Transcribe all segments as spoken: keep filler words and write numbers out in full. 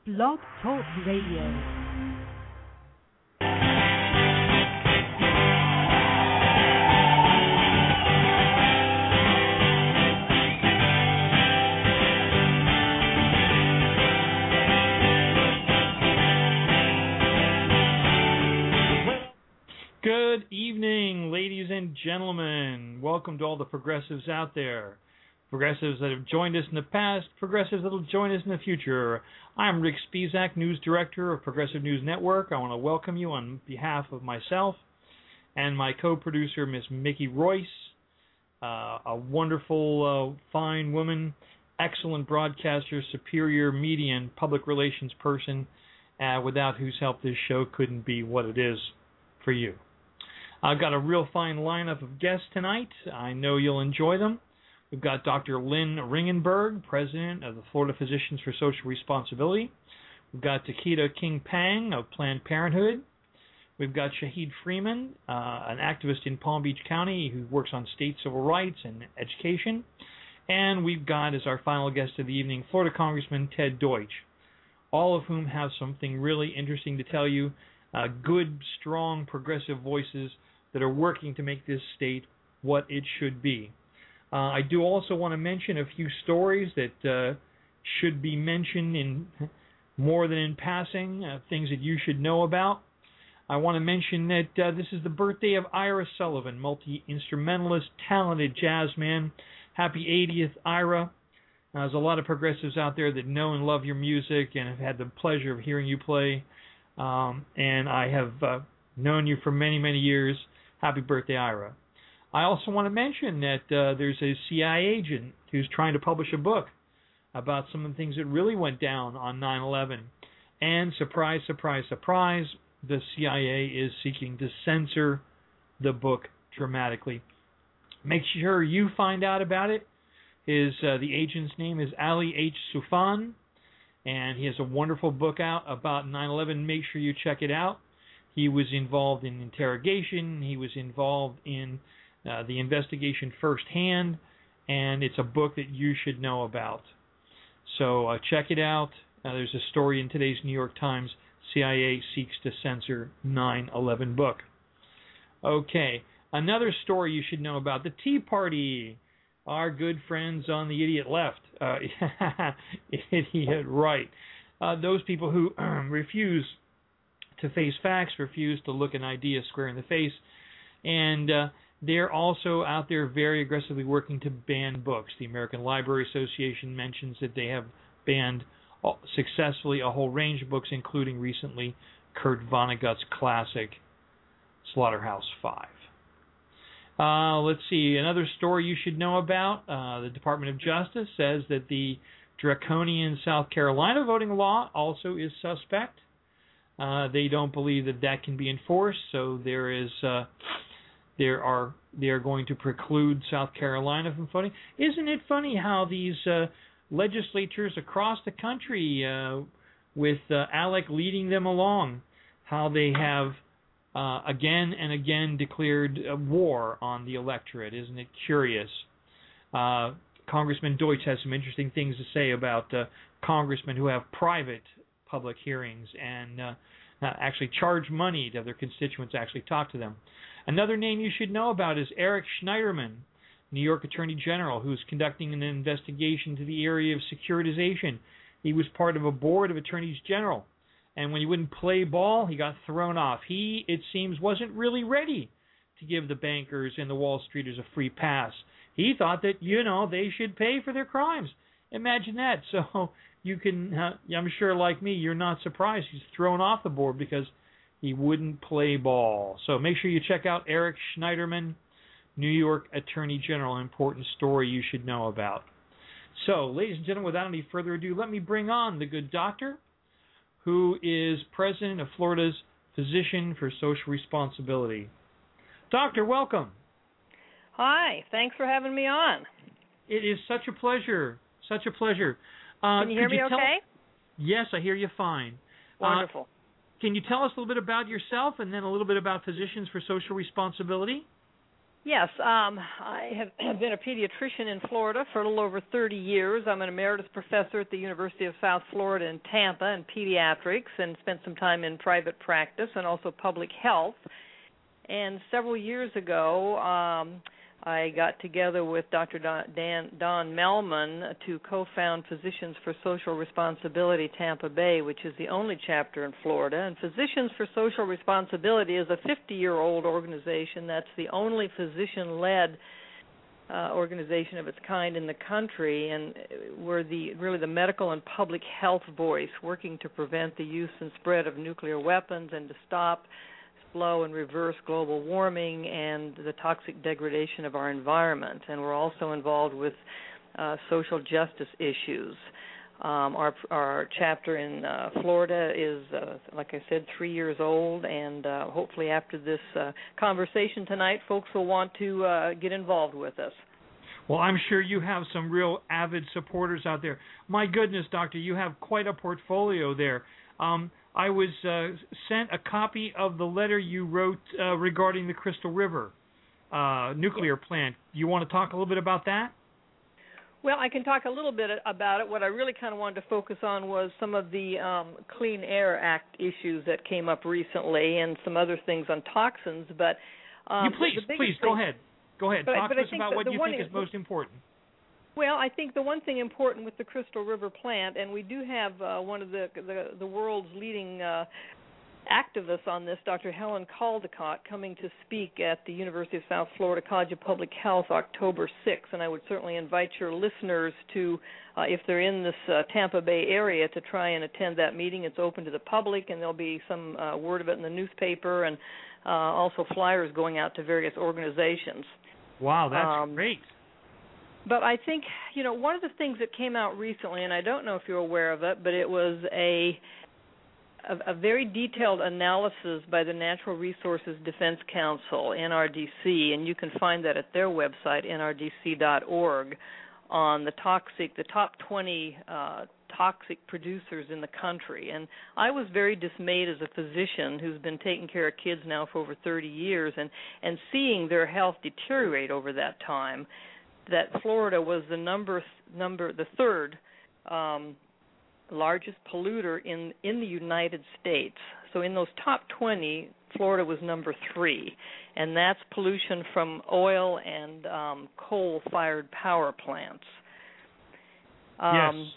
Blog Talk Radio. Good evening, ladies and gentlemen. Welcome to all the progressives out there. Progressives that have joined us in the past, progressives that will join us in the future. I'm Rick Spisak, News Director of Progressive News Network. I want to welcome you on behalf of myself and my co-producer, Miss Mickey Royce, uh, a wonderful, uh, fine woman, excellent broadcaster, superior media and public relations person, uh, without whose help this show couldn't be what it is for you. I've got a real fine lineup of guests tonight. I know you'll enjoy them. We've got Doctor Lynn Ringenberg, President of the Florida Physicians for Social Responsibility. We've got Takeda King Pang of Planned Parenthood. We've got Shahid Freeman, uh, an activist in Palm Beach County who works on state civil rights and education. And we've got, as our final guest of the evening, Florida Congressman Ted Deutsch, all of whom have something really interesting to tell you, uh, good, strong, progressive voices that are working to make this state what it should be. Uh, I do also want to mention a few stories that uh, should be mentioned in more than in passing, uh, things that you should know about. I want to mention that uh, this is the birthday of Ira Sullivan, multi-instrumentalist, talented jazz man. Happy eightieth, Ira. Uh, there's a lot of progressives out there that know and love your music and have had the pleasure of hearing you play. Um, and I have uh, known you for many, many years. Happy birthday, Ira. I also want to mention that uh, there's a C I A agent who's trying to publish a book about some of the things that really went down on nine eleven. And surprise, surprise, surprise, the C I A is seeking to censor the book dramatically. Make sure you find out about it. His uh, the agent's name is Ali H. Soufan, and he has a wonderful book out about nine eleven. Make sure you check it out. He was involved in interrogation. He was involved in Uh, the investigation firsthand, and it's a book that you should know about. So uh, check it out. Uh, there's a story in today's New York Times, C I A seeks to censor nine eleven book. Okay, another story you should know about, the Tea Party, our good friends on the idiot left. Uh, idiot right. Uh, those people who refuse to face facts, refuse to look an idea square in the face, and uh, they're also out there very aggressively working to ban books. The American Library Association mentions that they have banned successfully a whole range of books, including recently Kurt Vonnegut's classic Slaughterhouse Five. Uh, let's see, another story you should know about. Uh, the Department of Justice says that the draconian South Carolina voting law also is suspect. Uh, they don't believe that that can be enforced, so there is... Uh, There are they are going to preclude South Carolina from voting. Isn't it funny how these uh, legislatures across the country, uh, with uh, Alec leading them along, how they have uh, again and again declared a war on the electorate? Isn't it curious? Uh, Congressman Deutsch has some interesting things to say about uh, congressmen who have private public hearings and uh, actually charge money to their constituents to actually talk to them. Another name you should know about is Eric Schneiderman, New York Attorney General, who's conducting an investigation to the area of securitization. He was part of a board of attorneys general, and when he wouldn't play ball, he got thrown off. He, it seems, wasn't really ready to give the bankers and the Wall Streeters a free pass. He thought that, you know, they should pay for their crimes. Imagine that. So you can, uh, I'm sure like me, you're not surprised he's thrown off the board because he wouldn't play ball. So make sure you check out Eric Schneiderman, New York Attorney General, an important story you should know about. So, ladies and gentlemen, without any further ado, let me bring on the good doctor, who is president of Florida's Physician for Social Responsibility. Doctor, welcome. Hi, thanks for having me on. It is such a pleasure, such a pleasure. Uh, Can you hear me you okay? Yes, I hear you fine. Wonderful. Uh, Can you tell us a little bit about yourself and then a little bit about Physicians for Social Responsibility? Yes, um, I have been a pediatrician in Florida for a little over thirty years. I'm an emeritus professor at the University of South Florida in Tampa in pediatrics, and spent some time in private practice and also public health. And several years ago, um, I got together with Doctor Don, Dan, Don Melman to co-found Physicians for Social Responsibility Tampa Bay, which is the only chapter in Florida. And Physicians for Social Responsibility is a fifty-year-old organization that's the only physician-led uh, organization of its kind in the country, and we're the really the medical and public health voice working to prevent the use and spread of nuclear weapons and to stop slow and reverse global warming and the toxic degradation of our environment. And we're also involved with uh, social justice issues. Um, our, our chapter in uh, Florida is, uh, like I said, three years old, and uh, hopefully after this uh, conversation tonight, folks will want to uh, get involved with us. Well, I'm sure you have some real avid supporters out there. My goodness, Doctor, you have quite a portfolio there. Um, I was uh, sent a copy of the letter you wrote uh, regarding the Crystal River uh, nuclear plant. You want to talk a little bit about that? Well, I can talk a little bit about it. What I really kind of wanted to focus on was some of the um, Clean Air Act issues that came up recently and some other things on toxins. But um, you please, please, go thing, ahead. Go ahead. But, talk but to I us think about what the you think is is most important. Well, I think the one thing important with the Crystal River plant, and we do have uh, one of the, the the world's leading uh, activists on this, Doctor Helen Caldicott, coming to speak at the University of South Florida College of Public Health October sixth, and I would certainly invite your listeners to, uh, if they're in this uh, Tampa Bay area, to try and attend that meeting. It's open to the public, and there'll be some uh, word of it in the newspaper, and uh, also flyers going out to various organizations. Wow, that's um, great. But I think, you know, one of the things that came out recently, and I don't know if you're aware of it, but it was a a, a very detailed analysis by the Natural Resources Defense Council, N R D C, and you can find that at their website, N R D C dot org, on the toxic, the top twenty uh, toxic producers in the country. And I was very dismayed as a physician who's been taking care of kids now for over thirty years and, and seeing their health deteriorate over that time, that Florida was the number number the third um, largest polluter in in the United States. So in those top twenty, Florida was number three, and that's pollution from oil and um, coal-fired power plants. Um, yes.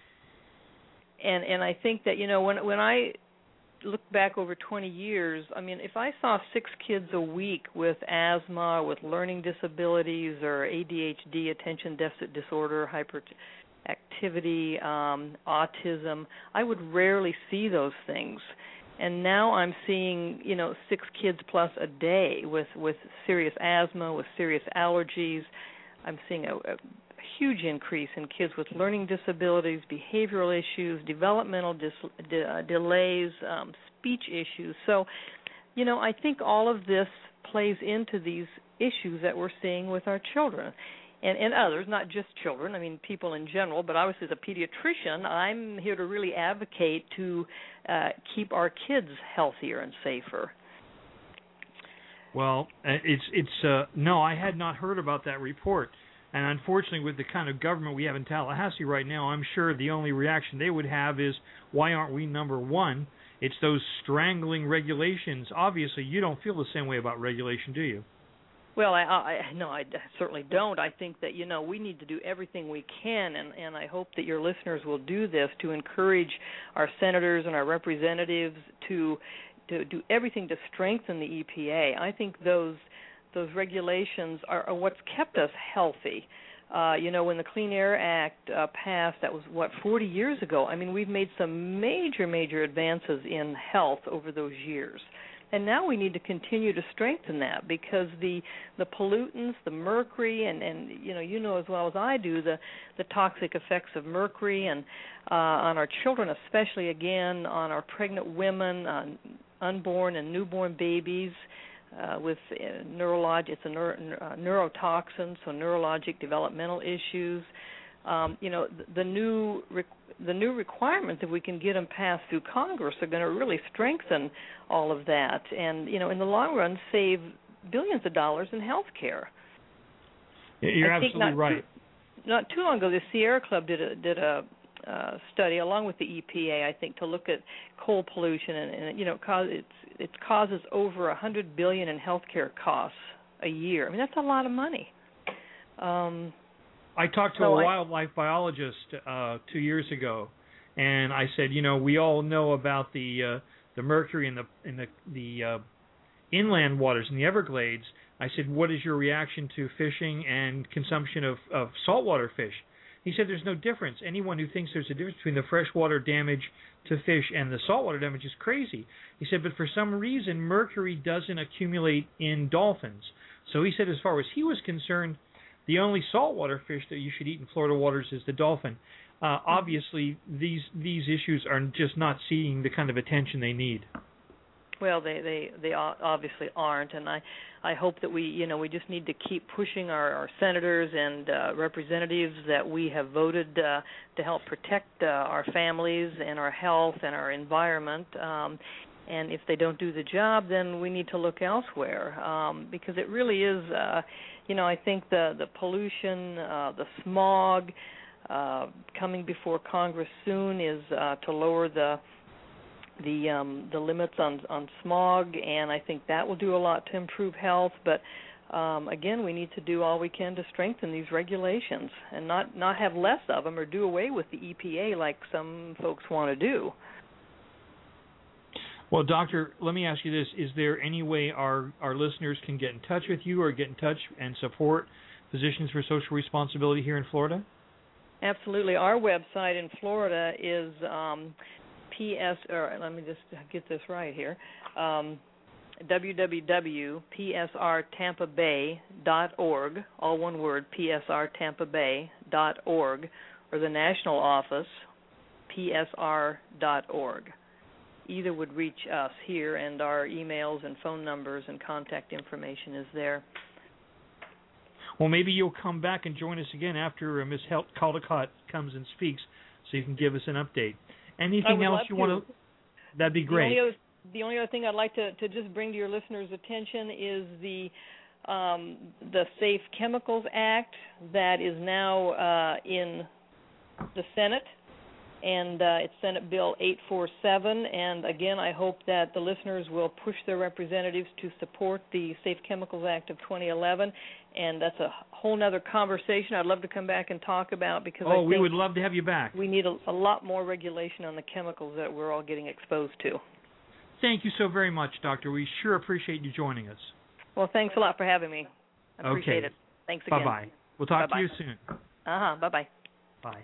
And and I think that, you know, when when I look back over twenty years, I mean, if I saw six kids a week with asthma, with learning disabilities, or A D H D, attention deficit disorder, hyperactivity, um, autism, I would rarely see those things. And now I'm seeing, you know, six kids plus a day with, with serious asthma, with serious allergies. I'm seeing a, a huge increase in kids with learning disabilities, behavioral issues, developmental dis, de, uh, delays, um, speech issues. So, you know, I think all of this plays into these issues that we're seeing with our children and, and others, not just children, I mean people in general, but obviously as a pediatrician, I'm here to really advocate to uh, keep our kids healthier and safer. Well, it's, it's uh, no, I had not heard about that report. And unfortunately, with the kind of government we have in Tallahassee right now, I'm sure the only reaction they would have is, why aren't we number one? It's those strangling regulations. Obviously, you don't feel the same way about regulation, do you? Well, I, I no, I certainly don't. I think that, you know, we need to do everything we can, and, and I hope that your listeners will do this to encourage our senators and our representatives to to do everything to strengthen the E P A. I think those those regulations are, are what's kept us healthy. Uh, you know, when the Clean Air Act uh, passed, that was, what, forty years ago. I mean, we've made some major, major advances in health over those years. And now we need to continue to strengthen that because the the pollutants, the mercury, and, and you know, you know as well as I do, the, the toxic effects of mercury and uh, on our children, especially, again, on our pregnant women, on unborn and newborn babies, Uh, with uh, neurolog, it's a neuro, uh, neurotoxin, so neurologic developmental issues. Um, you know, the, the new re- the new requirements, if we can get them passed through Congress, are going to really strengthen all of that, and you know, in the long run, save billions of dollars in health care. You're I absolutely not right. Too, not too long ago, the Sierra Club did a did a uh, study along with the E P A, I think, to look at coal pollution, and, and you know, cause it's it causes over a hundred billion in healthcare costs a year. I mean, that's a lot of money. Um, I talked to so a I, wildlife biologist uh, two years ago, and I said, you know, we all know about the uh, the mercury in the in the the uh, inland waters in the Everglades. I said, what is your reaction to fishing and consumption of, of saltwater fish? He said there's no difference. Anyone who thinks there's a difference between the freshwater damage to fish and the saltwater damage is crazy. He said, but for some reason, mercury doesn't accumulate in dolphins. So he said as far as he was concerned, the only saltwater fish that you should eat in Florida waters is the dolphin. Uh, obviously, these these issues are just not seeing the kind of attention they need. Well, they, they, they obviously aren't, and I, I hope that we, you know, we just need to keep pushing our, our senators and uh, representatives that we have voted uh, to help protect uh, our families and our health and our environment. Um, and if they don't do the job, then we need to look elsewhere, um, because it really is, uh, you know, I think the the pollution, uh, the smog, uh, coming before Congress soon is uh, to lower the the um, the limits on on smog, and I think that will do a lot to improve health. But um, again, we need to do all we can to strengthen these regulations and not not have less of them or do away with the E P A like some folks want to do. Well, Doctor, let me ask you this. Is there any way our, our listeners can get in touch with you or get in touch and support Physicians for Social Responsibility here in Florida? Absolutely. Our website in Florida is um, P S, or let me just get this right here, um, w w w dot p s r tampa bay dot org, all one word, p s r tampa bay dot org, or the national office, p s r dot org. Either would reach us here, and our emails and phone numbers and contact information is there. Well, maybe you'll come back and join us again after uh, Miz Caldicott comes and speaks, so you can give us an update. Anything else you want to? That'd be great. The only, other, the only other thing I'd like to, to just bring to your listeners' attention is the um, the Safe Chemicals Act that is now uh, in the Senate. And uh, it's Senate Bill eight forty-seven. And again, I hope that the listeners will push their representatives to support the Safe Chemicals Act of twenty eleven. And that's a whole other conversation I'd love to come back and talk about, because oh, I think we would love to have you back. We need a, a lot more regulation on the chemicals that we're all getting exposed to. Thank you so very much, Doctor. We sure appreciate you joining us. Well, thanks a lot for having me. I appreciate okay. it. Thanks again. Bye-bye. We'll talk Bye-bye. to you soon. Uh-huh. Bye-bye. Bye.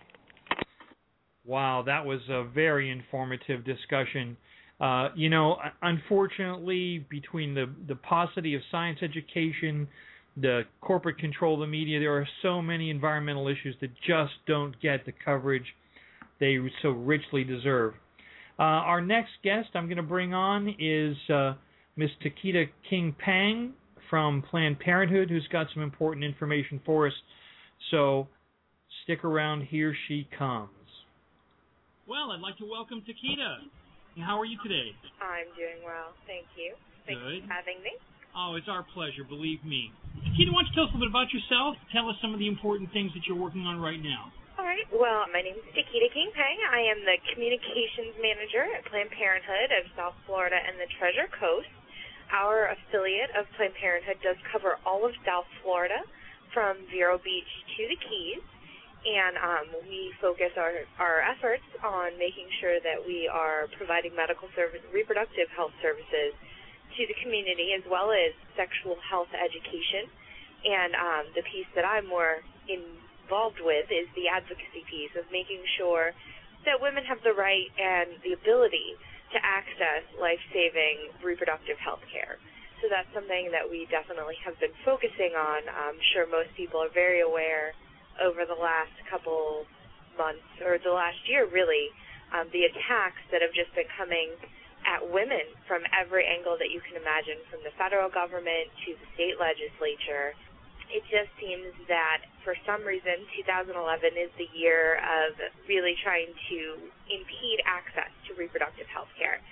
Wow, that was a very informative discussion. Uh, you know, unfortunately, between the, the paucity of science education, the corporate control of the media, there are so many environmental issues that just don't get the coverage they so richly deserve. Uh, our next guest I'm going to bring on is uh, Miss Takeda King-Pang from Planned Parenthood, who's got some important information for us. So stick around, here she comes. Well, I'd like to welcome Takeda. How are you today? I'm doing well, thank you. Thanks Good. for having me. Oh, it's our pleasure, believe me. Takeda, why don't you tell us a little bit about yourself? Tell us some of the important things that you're working on right now. All right. Well, my name is Takeda King-Pang. I am the Communications Manager at Planned Parenthood of South Florida and the Treasure Coast. Our affiliate of Planned Parenthood does cover all of South Florida, from Vero Beach to the Keys. And um, we focus our, our efforts on making sure that we are providing medical service, reproductive health services to the community, as well as sexual health education. And um, the piece that I'm more involved with is the advocacy piece of making sure that women have the right and the ability to access life-saving reproductive health care. So that's something that we definitely have been focusing on. I'm sure most people are very aware over the last couple months, or the last year really, um, the attacks that have just been coming at women from every angle that you can imagine, from the federal government to the state legislature. It just seems that for some reason two thousand eleven is the year of really trying to impede access to reproductive health care. And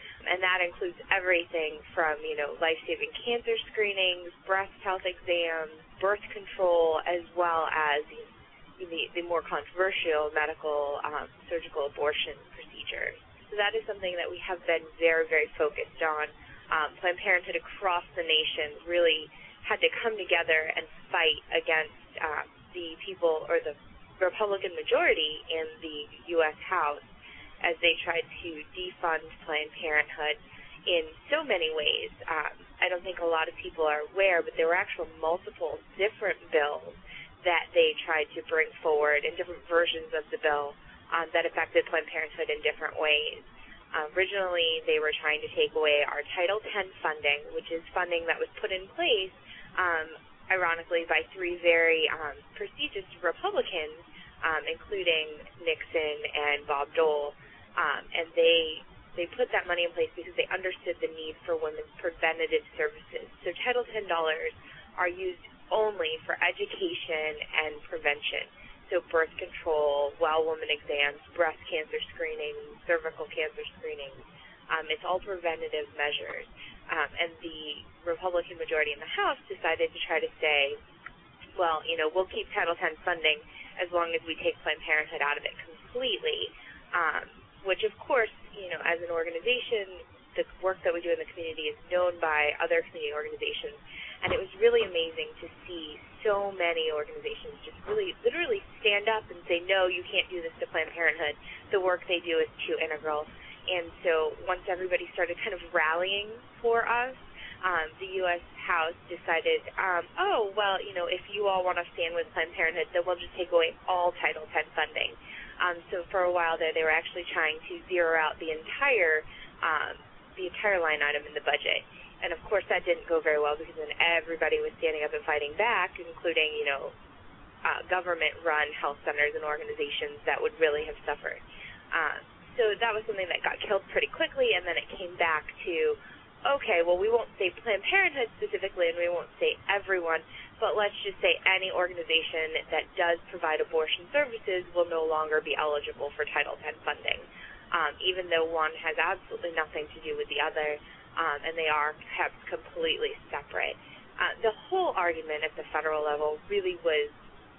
that includes everything from, you know, life-saving cancer screenings, breast health exams, birth control, as well as the, the more controversial medical um, surgical abortion procedures. So that is something that we have been very, very focused on. Um, Planned Parenthood across the nation really had to come together and fight against uh, the people or the Republican majority in the U S House as they tried to defund Planned Parenthood in so many ways. Um, I don't think a lot of people are aware, but there were actual multiple different bills that they tried to bring forward and different versions of the bill um, that affected Planned Parenthood in different ways. Uh, originally, they were trying to take away our Title ten funding, which is funding that was put in place, um, ironically, by three very um, prestigious Republicans, um, including Nixon and Bob Dole. Um, and they they put that money in place because they understood the need for women's preventative services. So Title ten dollars are used only for education and prevention. So birth control, well woman exams, breast cancer screening, cervical cancer screening. Um, it's all preventative measures. Um, and the Republican majority in the House decided to try to say, well, you know, we'll keep Title ten funding as long as we take Planned Parenthood out of it completely, um, which, of course, you know, as an organization, the work that we do in the community is known by other community organizations. And it was really amazing to see so many organizations just really literally stand up and say, no, you can't do this to Planned Parenthood. The work they do is too integral. And so once everybody started kind of rallying for us, um, the U S House decided, um, oh, well, you know, if you all want to stand with Planned Parenthood, then we'll just take away all Title ten funding. Um, so for a while there, they were actually trying to zero out the entire um, the entire line item in the budget. And, of course, that didn't go very well because then everybody was standing up and fighting back, including, you know, uh, government-run health centers and organizations that would really have suffered. Uh, so that was something that got killed pretty quickly, and then it came back to, okay, well, we won't say Planned Parenthood specifically, and we won't say everyone, but let's just say any organization that does provide abortion services will no longer be eligible for Title ten funding, um, even though one has absolutely nothing to do with the other. Um, and they are kept completely separate. Uh, the whole argument at the federal level really was,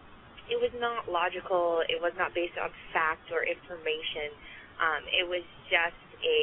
it was not logical, it was not based on fact or information. Um, it was just a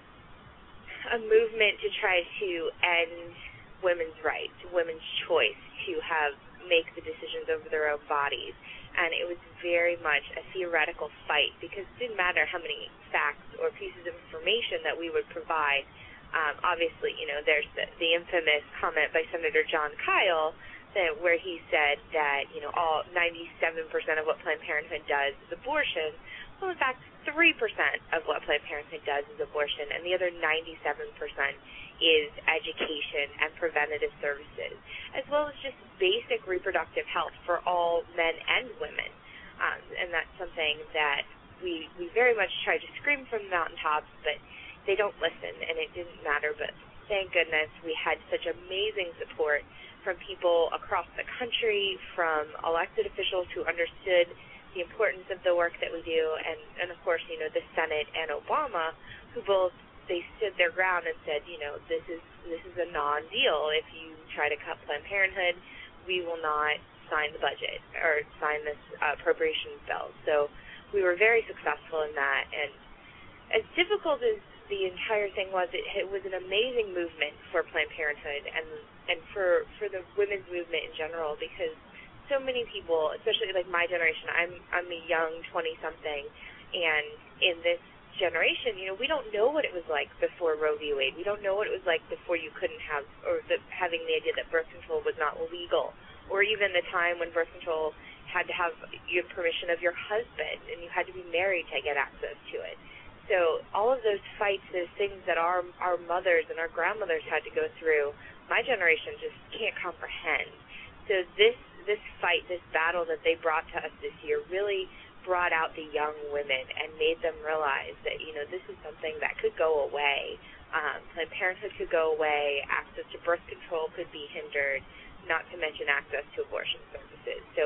a movement to try to end women's rights, women's choice to have make the decisions over their own bodies. And it was very much a theoretical fight because it didn't matter how many facts or pieces of information that we would provide. Um, obviously, you know, there's the, the infamous comment by Senator John Kyle that where he said that, you know, all ninety-seven percent of what Planned Parenthood does is abortion. Well, in fact, three percent of what Planned Parenthood does is abortion, and the other ninety-seven percent is education and preventative services, as well as just basic reproductive health for all men and women. Um, and that's something that we, we very much try to scream from the mountaintops, but they don't listen, and it didn't matter, but thank goodness we had such amazing support from people across the country, from elected officials who understood the importance of the work that we do, and, and of course, you know, the Senate and Obama, who both, they stood their ground and said, you know, this is this is a non-deal. If you try to cut Planned Parenthood, we will not sign the budget or sign this uh, appropriations bill. So we were very successful in that, and as difficult as the entire thing was, it, it was an amazing movement for Planned Parenthood and and for, for the women's movement in general, because so many people, especially like my generation, I'm I'm a young twenty-something, and in this generation, you know, we don't know what it was like before Roe v. Wade. We don't know what it was like before you couldn't have, or the, having the idea that birth control was not legal, or even the time when birth control had to have your permission of your husband, and you had to be married to get access to it. So all of those fights, those things that our our mothers and our grandmothers had to go through, my generation just can't comprehend. So this this fight, this battle that they brought to us this year really brought out the young women and made them realize that, you know, this is something that could go away. Um, Planned Parenthood could go away, access to birth control could be hindered, not to mention access to abortion services. So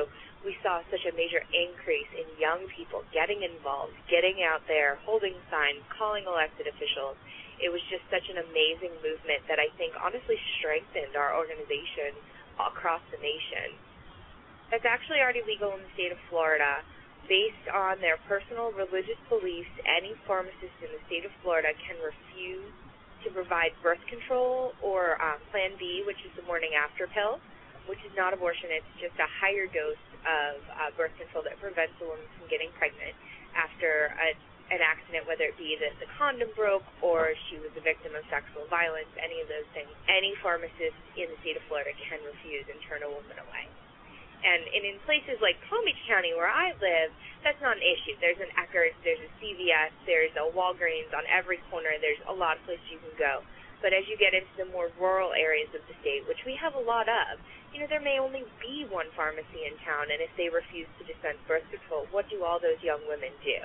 we saw such a major increase in young people getting involved, getting out there, holding signs, calling elected officials. It was just such an amazing movement that I think honestly strengthened our organization across the nation. That's actually already legal in the state of Florida. Based on their personal religious beliefs, any pharmacist in the state of Florida can refuse to provide birth control or um, Plan B, which is the morning after pill, which is not abortion. It's just a higher dose of uh, birth control that prevents a woman from getting pregnant after a, an accident, whether it be that the condom broke or she was a victim of sexual violence, any of those things. Any pharmacist in the state of Florida can refuse and turn a woman away. And, and in places like Palm Beach County, where I live, that's not an issue. There's an Eckerd's, there's a C V S, there's a Walgreens on every corner. There's a lot of places you can go. But as you get into the more rural areas of the state, which we have a lot of, you know, there may only be one pharmacy in town, and if they refuse to dispense birth control, what do all those young women do?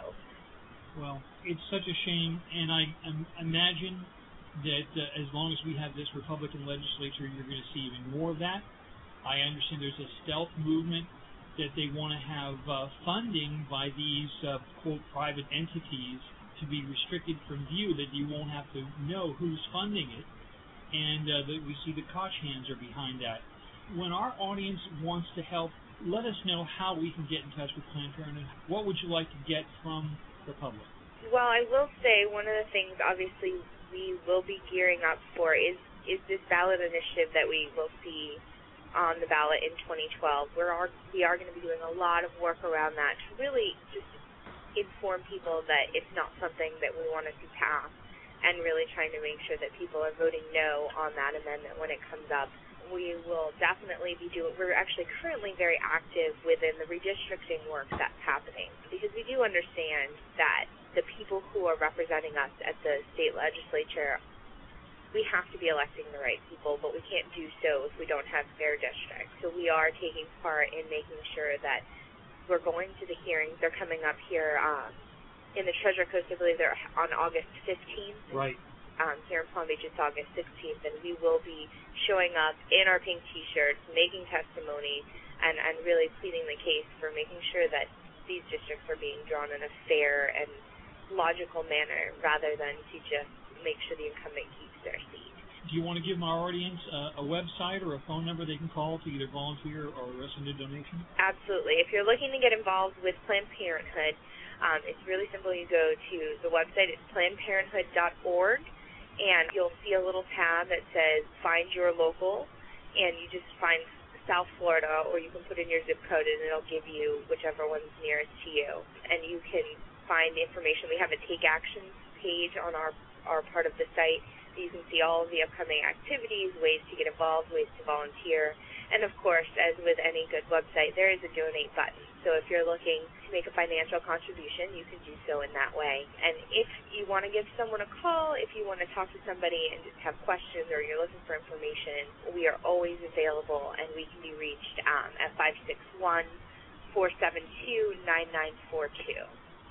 Well, it's such a shame, and I um, imagine that uh, as long as we have this Republican legislature, you're going to see even more of that. I understand there's a stealth movement that they want to have uh, funding by these, uh, quote, private entities to be restricted from view, that you won't have to know who's funding it, and uh, that we see the Koch hands are behind that. When our audience wants to help, let us know how we can get in touch with Planned Parenthood. What would you like to get from the public? Well, I will say one of the things, obviously, we will be gearing up for is, is this ballot initiative that we will see on the ballot in twenty twelve. We're are, we are going to be doing a lot of work around that to really just inform people that it's not something that we want to see pass, and really trying to make sure that people are voting no on that amendment when it comes up. We will definitely be doing, we're actually currently very active within the redistricting work that's happening, because we do understand that the people who are representing us at the state legislature, we have to be electing the right people, but we can't do so if we don't have fair districts. So we are taking part in making sure that we're going to the hearings. They're coming up here um, in the Treasure Coast. I believe they're on August fifteenth. Right. Um, here in Palm Beach, it's August sixteenth, and we will be showing up in our pink T-shirts, making testimony, and, and really pleading the case for making sure that these districts are being drawn in a fair and logical manner, rather than to just make sure the incumbent keeps their seat. Do you want to give our audience uh, a website or a phone number they can call to either volunteer or send a donation? Absolutely. If you're looking to get involved with Planned Parenthood, um, it's really simple. You go to the website. It's planned parenthood dot org, and you'll see a little tab that says Find Your Local, and you just find South Florida, or you can put in your zip code, and it'll give you whichever one's nearest to you. And you can find information. We have a Take Action page on our, our part of the site. You can see all of the upcoming activities, ways to get involved, ways to volunteer. And, of course, as with any good website, there is a donate button. So if you're looking to make a financial contribution, you can do so in that way. And if you want to give someone a call, if you want to talk to somebody and just have questions, or you're looking for information, we are always available, and we can be reached um, at five six one, four seven two, nine nine four two.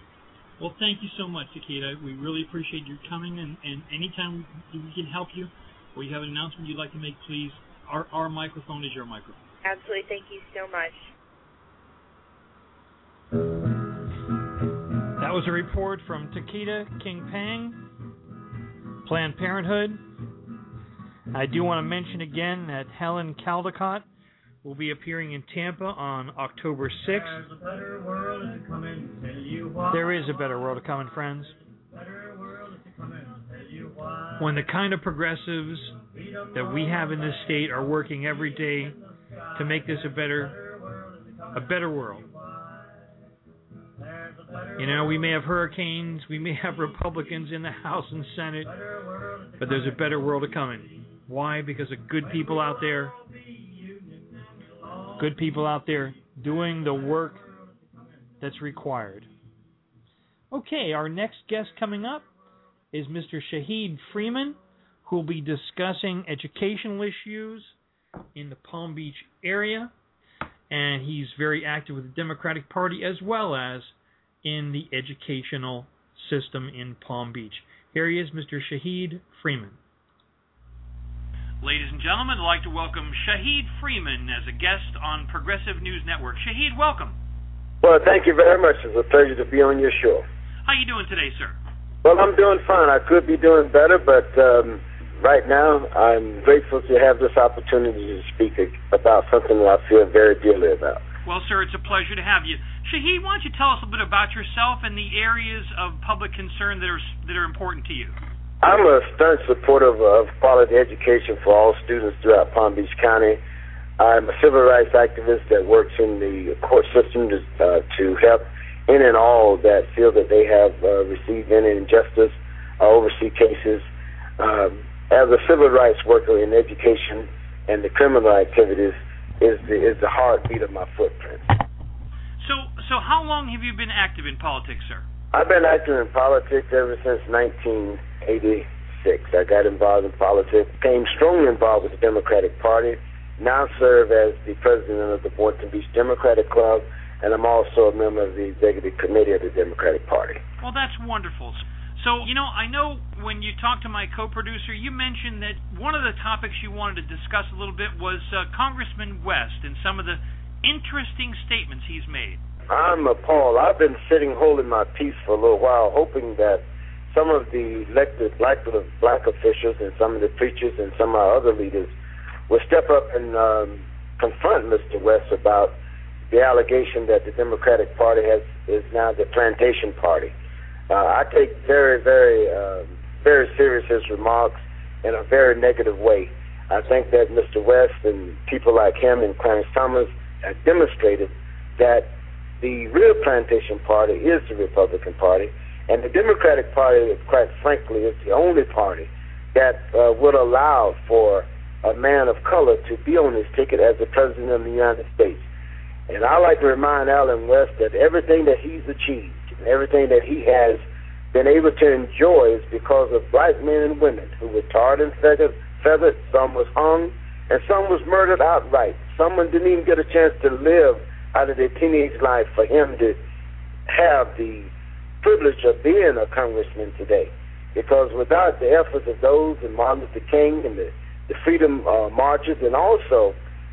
Well, thank you so much, Takeda. We really appreciate your coming, and, and anytime we can help you or you have an announcement you'd like to make, please, our, our microphone is your microphone. Absolutely. Thank you so much. That was a report from Takeda King Pang, Planned Parenthood. I do want to mention again that Helen Caldecott will be appearing in Tampa on October sixth. There's a better world is coming, tell you why. There is a better world coming, friends. Better world is coming, tell you why. When the kind of progressives that we have in this state are working every day to make this a better, a better world. You know, we may have hurricanes, we may have Republicans in the House and Senate, but there's a better world coming. Why? Because of good people out there. Good people out there doing the work that's required. Okay, our next guest coming up is Mister Shahid Freeman, who will be discussing educational issues in the Palm Beach area, and he's very active with the Democratic Party as well as in the educational system in Palm Beach. Here he is, Mister Shahid Freeman. Ladies and gentlemen, I'd like to welcome Shahid Freeman as a guest on Progressive News Network. Shahid, welcome. Well, thank you very much. It's a pleasure to be on your show. How you doing today, sir? Well, I'm doing fine. I could be doing better, but um, right now I'm grateful to have this opportunity to speak about something that I feel very dearly about. Well, sir, it's a pleasure to have you. Shahid, why don't you tell us a bit about yourself and the areas of public concern that are that are important to you? I'm a stern supporter of, of quality education for all students throughout Palm Beach County. I'm a civil rights activist that works in the court system to, uh, to help in and all that feel that they have uh, received any injustice or oversee cases. Um, as a civil rights worker in education and the criminal activities is the, is the heartbeat of my footprint. So, so how long have you been active in politics, sir? I've been active in politics ever since nineteen eighty-six. I got involved in politics, became strongly involved with the Democratic Party, now serve as the president of the Boynton Beach Democratic Club, and I'm also a member of the executive committee of the Democratic Party. Well, that's wonderful. So, you know, I know when you talked to my co-producer, you mentioned that one of the topics you wanted to discuss a little bit was uh, Congressman West and some of the interesting statements he's made. I'm appalled. I've been sitting holding my peace for a little while, hoping that some of the elected black, black officials and some of the preachers and some of our other leaders will step up and um, confront Mister West about the allegation that the Democratic Party has is now the plantation party. Uh, I take very, very, uh, very serious his remarks in a very negative way. I think that Mister West and people like him and Clarence Thomas have demonstrated that the real plantation party is the Republican Party. And the Democratic Party, quite frankly, is the only party that uh, would allow for a man of color to be on his ticket as the President of the United States. And I like to remind Allen West that everything that he's achieved, and everything that he has been able to enjoy is because of black men and women who were tarred and feathered, feathered. Some was hung, and some was murdered outright. Someone didn't even get a chance to live out of their teenage life for him to have the privilege of being a congressman today, because without the efforts of those and Martin Luther King and the, the freedom uh, marches, and also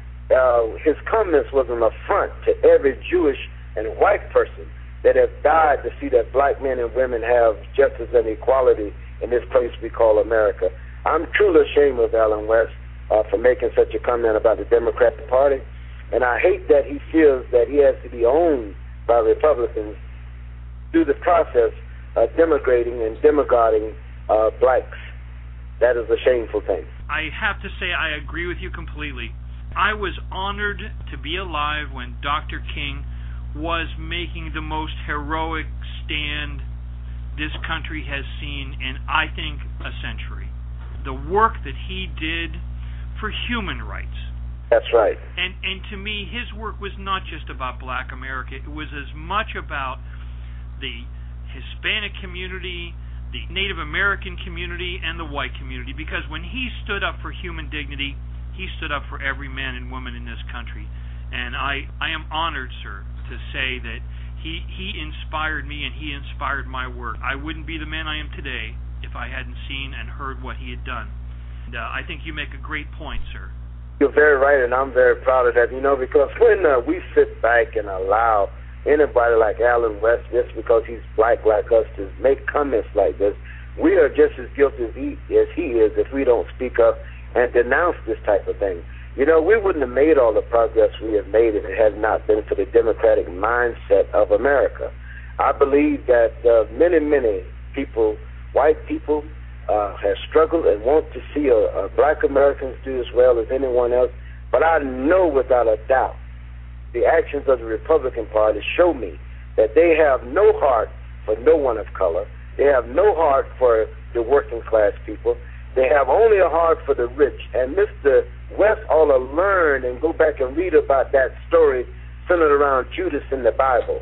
uh, his comments was an affront to every Jewish and white person that have died to see that black men and women have justice and equality in this place we call America. I'm truly ashamed of Allen West uh, for making such a comment about the Democratic Party, and I hate that he feels that he has to be owned by Republicans through the process of demigrating and demagoguing uh, blacks. That is a shameful thing. I have to say I agree with you completely. I was honored to be alive when Doctor King was making the most heroic stand this country has seen in, I think, a century. The work that he did for human rights. That's right. And, and to me, his work was not just about black America. It was as much about the Hispanic community, the Native American community, and the white community, because when he stood up for human dignity, he stood up for every man and woman in this country. And I, I am honored, sir, to say that he, he inspired me and he inspired my work. I wouldn't be the man I am today if I hadn't seen and heard what he had done. And uh, I think you make a great point, sir. You're very right, and I'm very proud of that, you know, because when uh, we sit back and allow anybody like Allen West, just because he's black like us, to make comments like this, we are just as guilty as he, as he is if we don't speak up and denounce this type of thing. You know, we wouldn't have made all the progress we have made if it had not been for the democratic mindset of America. I believe that uh, many, many people, white people, uh, have struggled and want to see uh, uh, black Americans do as well as anyone else, but I know without a doubt the actions of the Republican Party show me that they have no heart for no one of color. They have no heart for the working class people. They have only a heart for the rich. And Mister West ought to learn and go back and read about that story centered around Judas in the Bible.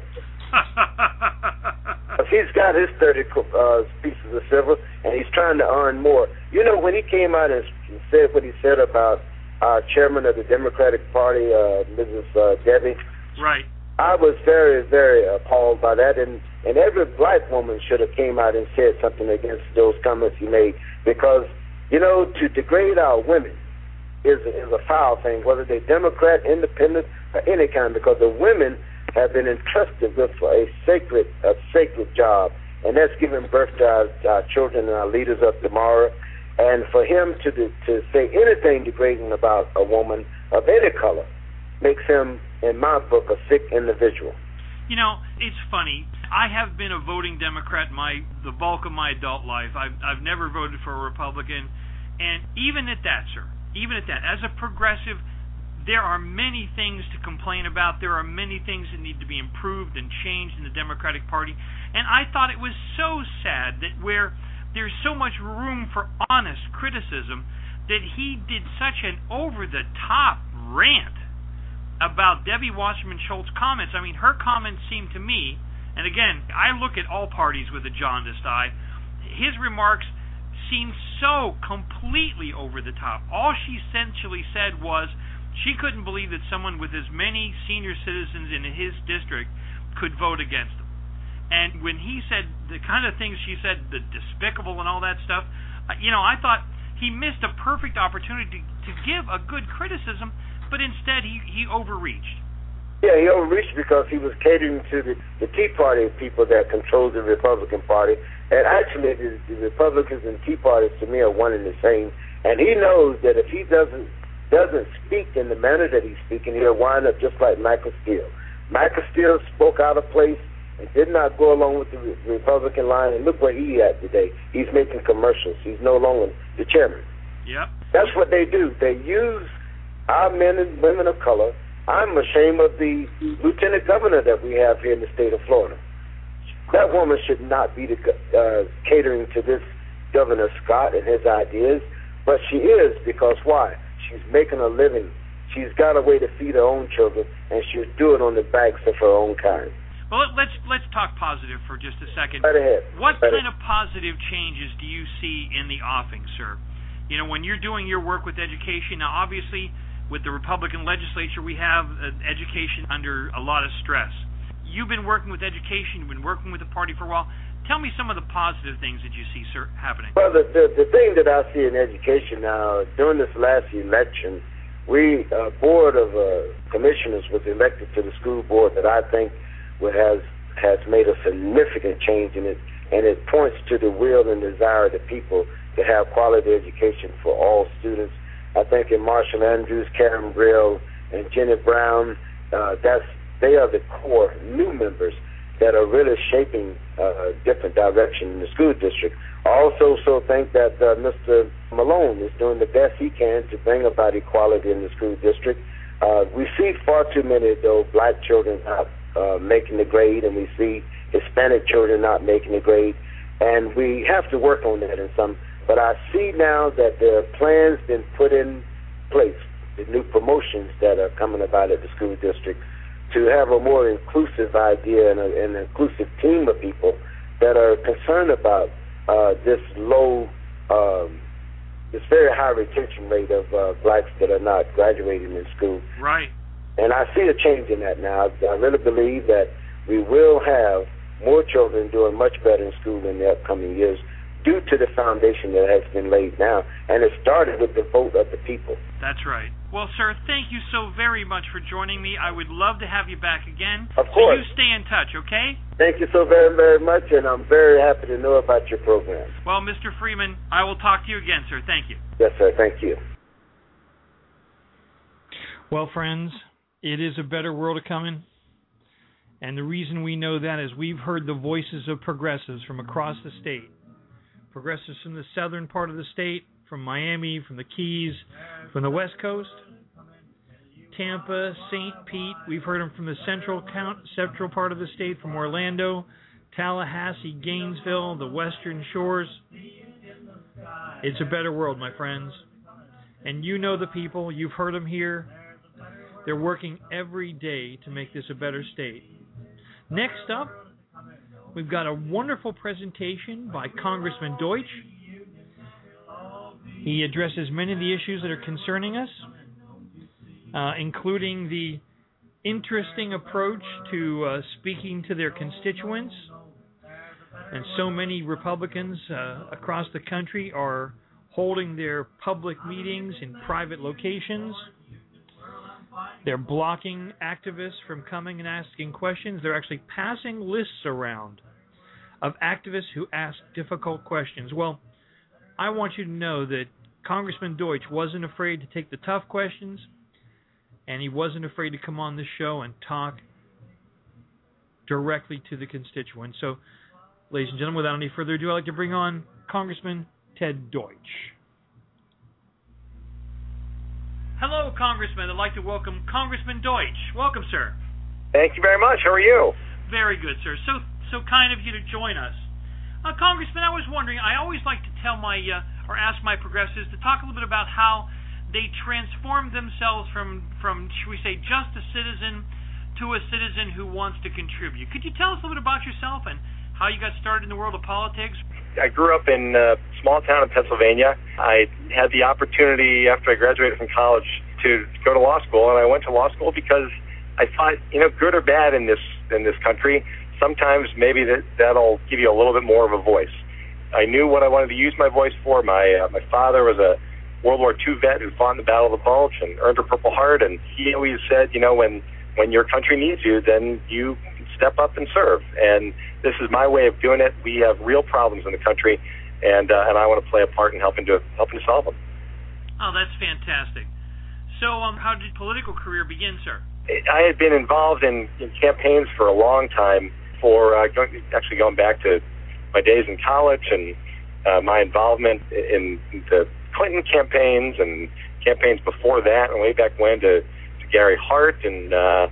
He's got his thirty uh, pieces of silver, and he's trying to earn more. You know, when he came out and said what he said about our chairman of the Democratic Party, uh, Missus Uh, Debbie. Right. I was very, very appalled by that, and, and every black woman should have came out and said something against those comments he made, because, you know, to degrade our women is is a foul thing, whether they're Democrat, Independent, or any kind, because the women have been entrusted with a sacred a sacred job, and that's giving birth to our, our children and our leaders of tomorrow. And for him to to say anything degrading about a woman of any color makes him, in my book, a sick individual. You know, it's funny. I have been a voting Democrat my the bulk of my adult life. I've I've never voted for a Republican, and even at that, sir, even at that, as a progressive, there are many things to complain about. There are many things that need to be improved and changed in the Democratic Party, and I thought it was so sad that where there's so much room for honest criticism that he did such an over-the-top rant about Debbie Wasserman Schultz's comments. I mean, her comments seem to me, and again, I look at all parties with a jaundiced eye, his remarks seem so completely over the top. All she essentially said was she couldn't believe that someone with as many senior citizens in his district could vote against him. And when he said the kind of things she said, the despicable and all that stuff, you know, I thought he missed a perfect opportunity to, to give a good criticism, but instead he, he overreached. Yeah, he overreached because he was catering to the, the Tea Party people that control the Republican Party. And actually, the, the Republicans and Tea Parties, to me, are one and the same. And he knows that if he doesn't doesn't speak in the manner that he's speaking, he'll wind up just like Michael Steele. Michael Steele spoke out of place and did not go along with the Republican line, and look where he at today. He's making commercials. He's no longer the chairman. Yep. That's what they do. They use our men and women of color. I'm ashamed of the lieutenant governor that we have here in the state of Florida. That woman should not be the, uh, catering to this Governor Scott and his ideas, but she is, because why? She's making a living. She's got a way to feed her own children, and she'll do it on the backs of her own kind. Well, let's let's talk positive for just a second. Right ahead. What right kind ahead. of positive changes do you see in the offing, sir? You know, when you're doing your work with education, now obviously with the Republican legislature we have uh, education under a lot of stress. You've been working with education, you've been working with the party for a while. Tell me some of the positive things that you see, sir, happening. Well, the, the, the thing that I see in education now, during this last election, we, uh, board of uh, commissioners was elected to the school board that I think has has made a significant change in it, and it points to the will and desire of the people to have quality education for all students. I think in Marshall Andrews, Karen Brill, and Jenny Brown, uh, that's they are the core new members that are really shaping uh, a different direction in the school district. I also so think that uh, Mister Malone is doing the best he can to bring about equality in the school district. Uh, we see far too many, though, black children out Uh, making the grade, and we see Hispanic children not making the grade, and we have to work on that in some. But I see now that there are plans been put in place, the new promotions that are coming about at the school district, to have a more inclusive idea and, a, and an inclusive team of people that are concerned about uh, this low, um, this very high retention rate of uh, blacks that are not graduating in school. Right. And I see a change in that now. I really believe that we will have more children doing much better in school in the upcoming years due to the foundation that has been laid now. And it started with the vote of the people. That's right. Well, sir, thank you so very much for joining me. I would love to have you back again. Of course. So you stay in touch, okay? Thank you so very, very much, and I'm very happy to know about your program. Well, Mister Freeman, I will talk to you again, sir. Thank you. Yes, sir. Thank you. Well, friends, it is a better world coming, and the reason we know that is we've heard the voices of progressives from across the state. Progressives from the southern part of the state, from Miami, from the Keys, from the West Coast, Tampa, Saint Pete. We've heard them from the central count, central part of the state, from Orlando, Tallahassee, Gainesville, the Western Shores. It's a better world, my friends. And you know the people. You've heard them here. They're working every day to make this a better state. Next up, we've got a wonderful presentation by Congressman Deutsch. He addresses many of the issues that are concerning us, uh, including the interesting approach to uh, speaking to their constituents. And so many Republicans uh, across the country are holding their public meetings in private locations. They're blocking activists from coming and asking questions. They're actually passing lists around of activists who ask difficult questions. Well, I want you to know that Congressman Deutsch wasn't afraid to take the tough questions, and he wasn't afraid to come on the show and talk directly to the constituents. So, ladies and gentlemen, without any further ado, I'd like to bring on Congressman Ted Deutsch. Hello, Congressman. I'd like to welcome Congressman Deutsch. Welcome, sir. Thank you very much. How are you? Very good, sir. So so kind of you to join us. Uh, Congressman, I was wondering, I always like to tell my, uh, or ask my progressives to talk a little bit about how they transformed themselves from, from, should we say, just a citizen to a citizen who wants to contribute. Could you tell us a little bit about yourself and how you got started in the world of politics? I grew up in a small town in Pennsylvania. I had the opportunity after I graduated from college to go to law school, and I went to law school because I thought, you know, good or bad in this in this country, sometimes maybe that that'll give you a little bit more of a voice. I knew what I wanted to use my voice for. My uh, my father was a World War Two vet who fought in the Battle of the Bulge and earned a Purple Heart, and he always said, you know, when when your country needs you, then you step up and serve. And this is my way of doing it. We have real problems in the country, and uh, and I want to play a part in helping to helping to solve them. Oh, that's fantastic. So, um, how did your political career begin, sir? I had been involved in, in campaigns for a long time. For uh, going, actually going back to my days in college and uh, my involvement in the Clinton campaigns and campaigns before that, and way back when to, to Gary Hart, and uh,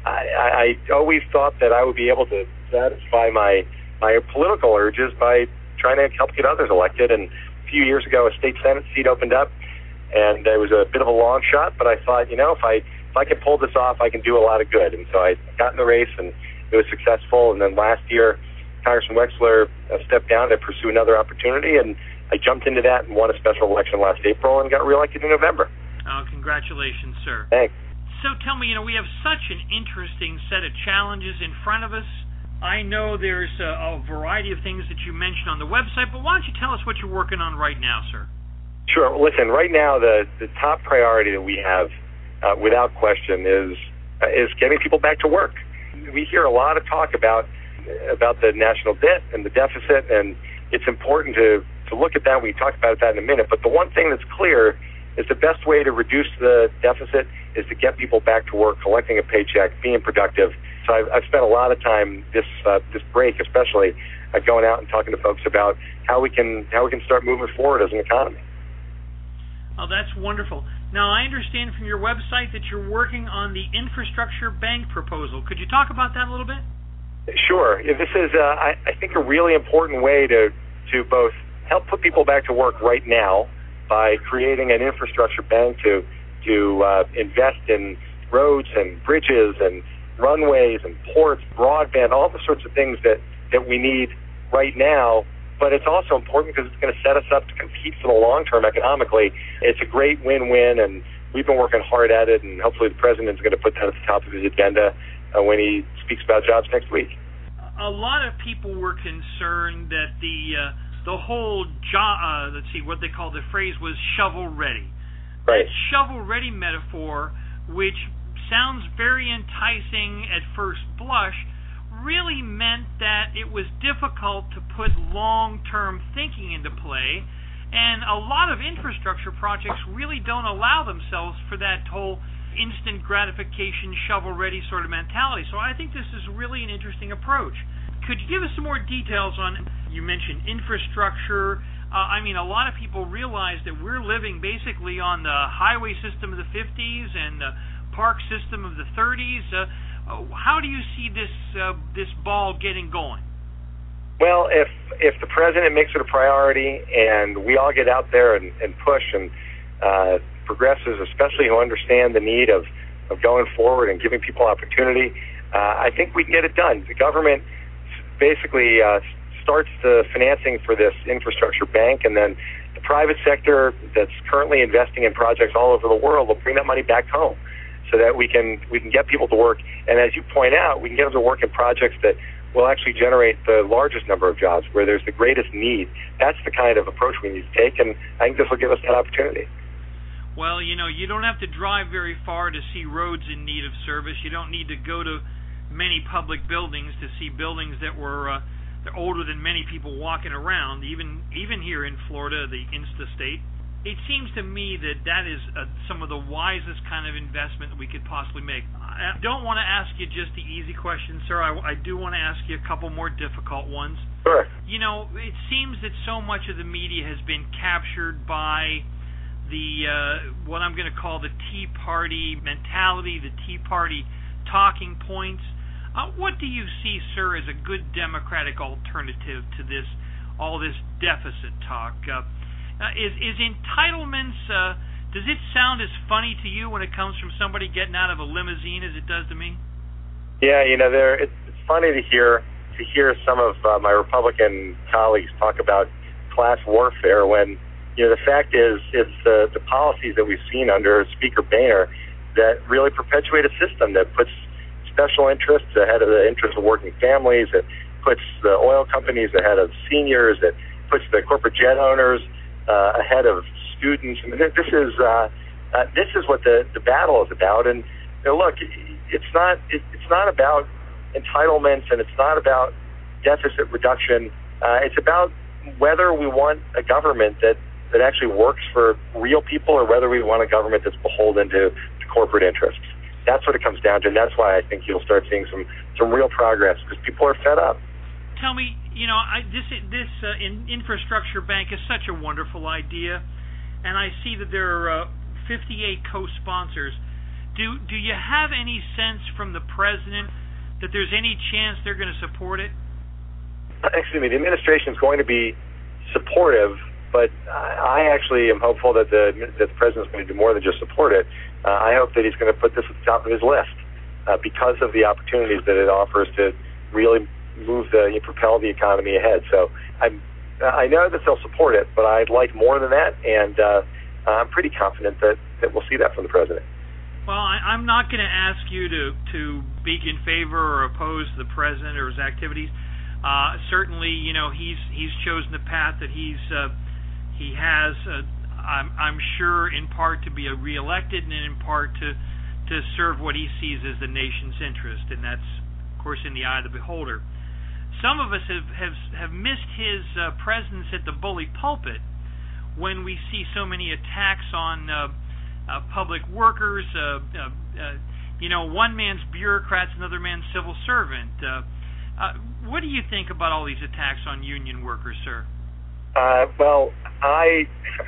I, I always thought that I would be able to satisfy my my political urges by trying to help get others elected. And a few years ago, a state senate seat opened up, and it was a bit of a long shot, but I thought, you know, if I if I can pull this off, I can do a lot of good. And so I got in the race, and it was successful. And then last year, Congressman Wexler uh, stepped down to pursue another opportunity, and I jumped into that and won a special election last April and got reelected in November. Oh, congratulations, sir. Thanks. So tell me, you know, we have such an interesting set of challenges in front of us. I know there's a, a variety of things that you mentioned on the website, but why don't you tell us what you're working on right now, sir? Sure. Listen, right now the, the top priority that we have, uh, without question, is uh, is getting people back to work. We hear a lot of talk about about the national debt and the deficit, and it's important to, to look at that. We talk about that in a minute. But the one thing that's clear is the best way to reduce the deficit is to get people back to work, collecting a paycheck, being productive. So I've, I've spent a lot of time this uh, this break, especially, uh, going out and talking to folks about how we can how we can start moving forward as an economy. Oh, that's wonderful. Now, I understand from your website that you're working on the infrastructure bank proposal. Could you talk about that a little bit? Sure. This is, uh, I, I think, a really important way to to both help put people back to work right now by creating an infrastructure bank to to uh, invest in roads and bridges and runways and ports, broadband, all the sorts of things that, that we need right now. But it's also important because it's going to set us up to compete for the long term economically. It's a great win-win, and we've been working hard at it, and hopefully the president's going to put that at the top of his agenda uh, when he speaks about jobs next week. A lot of people were concerned that the uh, the whole job, uh, let's see, what they call the phrase was shovel ready. Right. That shovel ready metaphor, which sounds very enticing at first blush, really meant that it was difficult to put long-term thinking into play, and a lot of infrastructure projects really don't allow themselves for that whole instant gratification, shovel-ready sort of mentality. So I think this is really an interesting approach. Could you give us some more details on, you mentioned infrastructure. Uh, I mean, a lot of people realize that we're living basically on the highway system of the fifties and the park system of the thirties. Uh, how do you see this uh, this ball getting going? Well, if if the president makes it a priority and we all get out there and, and push, and uh, progressives especially who understand the need of, of going forward and giving people opportunity, uh, I think we can get it done. The government basically uh, starts the financing for this infrastructure bank, and then the private sector that's currently investing in projects all over the world will bring that money back home, so that we can we can get people to work. And as you point out, we can get them to work in projects that will actually generate the largest number of jobs, where there's the greatest need. That's the kind of approach we need to take, and I think this will give us that opportunity. Well, you know, you don't have to drive very far to see roads in need of service. You don't need to go to many public buildings to see buildings that were uh, they're older than many people walking around, even even here in Florida, the Insta State. It seems to me that that is uh, some of the wisest kind of investment that we could possibly make. I don't want to ask you just the easy questions, sir. I, I do want to ask you a couple more difficult ones. Sure. You know, it seems that so much of the media has been captured by the uh, what I'm going to call the Tea Party mentality, the Tea Party talking points. Uh, what do you see, sir, as a good Democratic alternative to this, all this deficit talk? Uh, uh, is is entitlements? Uh, does it sound as funny to you when it comes from somebody getting out of a limousine as it does to me? Yeah, you know, there it's, it's funny to hear to hear some of uh, my Republican colleagues talk about class warfare when, you know, the fact is it's the the policies that we've seen under Speaker Boehner that really perpetuate a system that puts special interests ahead of the interests of working families, that puts the oil companies ahead of seniors, that puts the corporate jet owners uh, ahead of students. I mean, this is uh, uh, this is what the, the battle is about. And you know, look, it's not it, it's not about entitlements, and it's not about deficit reduction. Uh, it's about whether we want a government that, that actually works for real people, or whether we want a government that's beholden to, to corporate interests. That's what it comes down to, and that's why I think you'll start seeing some, some real progress, because people are fed up. Tell me, you know, I, this this uh, in, infrastructure bank is such a wonderful idea, and I see that there are uh, fifty-eight co-sponsors. Do do you have any sense from the president that there's any chance they're going to support it? Excuse me, the administration is going to be supportive, but I actually am hopeful that the that the president is going to do more than just support it. Uh, I hope that he's going to put this at the top of his list uh, because of the opportunities that it offers to really move the you know, propel the economy ahead. So I'm I know that they'll support it, but I'd like more than that, and uh, I'm pretty confident that, that we'll see that from the president. Well, I, I'm not going to ask you to to be in favor or oppose the president or his activities. Uh, certainly, you know, he's he's chosen the path that he's uh, he has. Uh, I'm I'm sure in part to be reelected, and in part to to serve what he sees as the nation's interest, and that's of course in the eye of the beholder. Some of us have have, have missed his uh, presence at the bully pulpit when we see so many attacks on uh, uh, public workers. Uh, uh, uh, you know, one man's bureaucrat's another man's civil servant. Uh, uh, what do you think about all these attacks on union workers, sir? Uh, well, I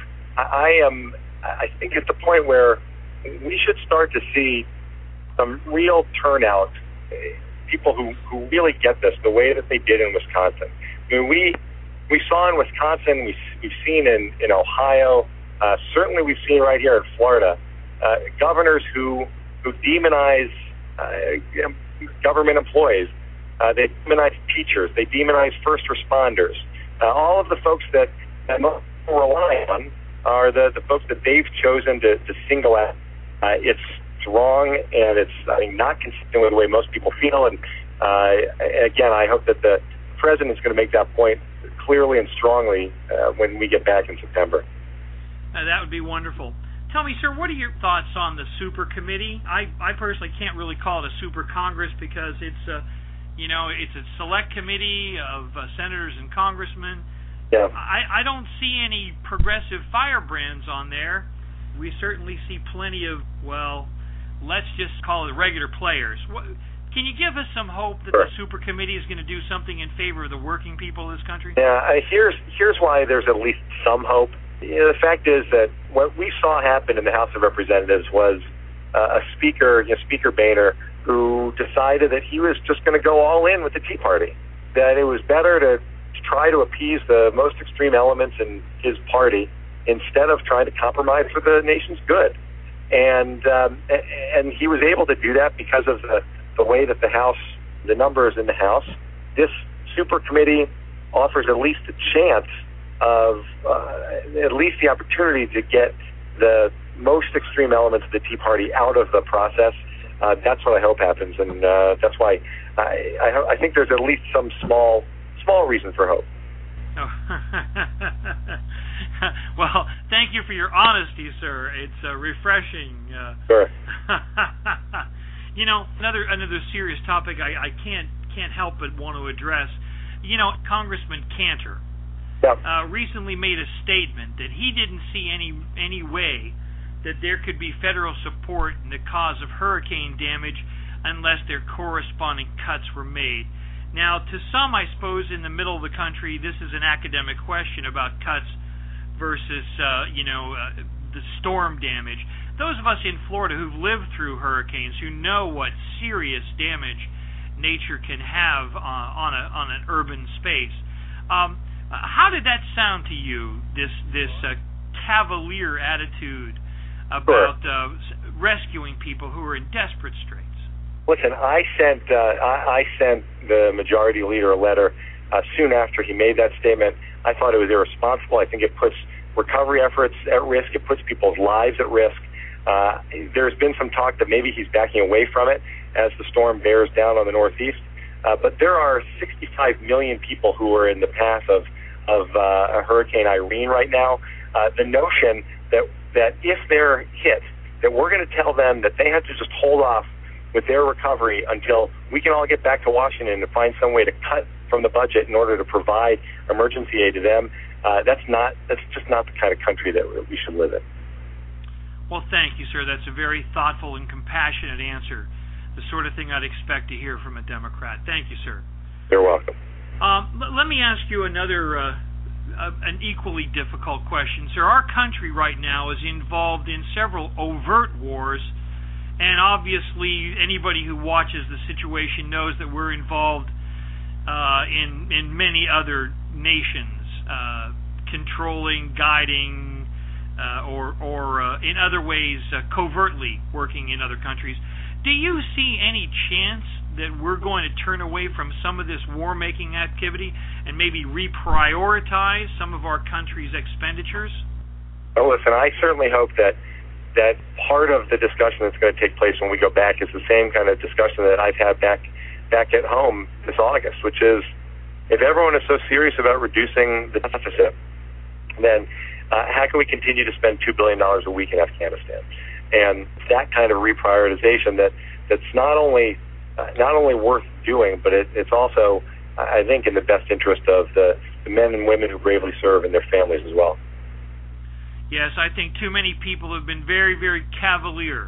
I am I think at the point where we should start to see some real turnout. People who, who really get this the way that they did in Wisconsin. I mean, we we saw in Wisconsin, we, we've seen in, in Ohio, uh, certainly we've seen right here in Florida, uh, governors who who demonize uh, government employees. Uh, they demonize teachers. They demonize first responders. Uh, all of the folks that, that most people rely on are the, the folks that they've chosen to, to single out. Uh, it's wrong, and it's I mean, not consistent with the way most people feel. And uh, again, I hope that the president is going to make that point clearly and strongly uh, when we get back in September. Uh, that would be wonderful. Tell me, sir, what are your thoughts on the super committee? I, I personally can't really call it a super Congress because it's a, you know, it's a select committee of uh, senators and congressmen. Yeah. I, I don't see any progressive firebrands on there. We certainly see plenty of, well, let's just call it regular players. What, can you give us some hope that sure. the super committee is going to do something in favor of the working people of this country? Yeah, I, here's here's why there's at least some hope. You know, the fact is that what we saw happen in the House of Representatives was uh, a speaker, you know, Speaker Boehner, who decided that he was just going to go all in with the Tea Party. That it was better to, to try to appease the most extreme elements in his party instead of trying to compromise for the nation's good. And um, and he was able to do that because of the, the way that the House, the numbers in the House. This super committee offers at least a chance of uh, at least the opportunity to get the most extreme elements of the Tea Party out of the process. Uh, that's what I hope happens, and uh, that's why I, I, I think there's at least some small small reason for hope. Oh. Well, thank you for your honesty, sir. It's uh, refreshing. Uh, sure. You know, another another serious topic I, I can't can't help but want to address. You know, Congressman Cantor yep. uh, recently made a statement that he didn't see any any way that there could be federal support in the cause of hurricane damage unless their corresponding cuts were made. Now, to some, I suppose, in the middle of the country, this is an academic question about cuts versus, uh, you know, uh, the storm damage. Those of us in Florida who've lived through hurricanes, who know what serious damage nature can have uh, on a on an urban space, um, how did that sound to you? This this uh, cavalier attitude about uh, rescuing people who are in desperate straits. Listen, I sent uh, I, I sent the majority leader a letter uh, soon after he made that statement. I thought it was irresponsible. I think it puts recovery efforts at risk. It puts people's lives at risk. Uh, there's been some talk that maybe he's backing away from it as the storm bears down on the Northeast. Uh, but there are sixty-five million people who are in the path of of uh, Hurricane Irene right now. Uh, the notion that that if they're hit, that we're going to tell them that they have to just hold off with their recovery until we can all get back to Washington to find some way to cut from the budget in order to provide emergency aid to them, uh, that's not that's just not the kind of country that we should live in. Well, thank you, sir. That's a very thoughtful and compassionate answer, the sort of thing I'd expect to hear from a Democrat. Thank you, sir. You're welcome. Um, l- let me ask you another, uh, uh, an equally difficult question, sir. Our country right now is involved in several overt wars, and obviously anybody who watches the situation knows that we're involved uh, in in many other nations, uh, controlling, guiding, uh, or or uh, in other ways uh, covertly working in other countries. Do you see any chance that we're going to turn away from some of this war-making activity and maybe reprioritize some of our country's expenditures? Oh, listen, I certainly hope that that part of the discussion that's going to take place when we go back is the same kind of discussion that I've had back back at home this August, which is if everyone is so serious about reducing the deficit, then uh, how can we continue to spend two billion dollars a week in Afghanistan? And that kind of reprioritization that, that's not only uh, not only worth doing, but it, it's also, I think, in the best interest of the, the men and women who bravely serve and their families as well. Yes, I think too many people have been very, very cavalier.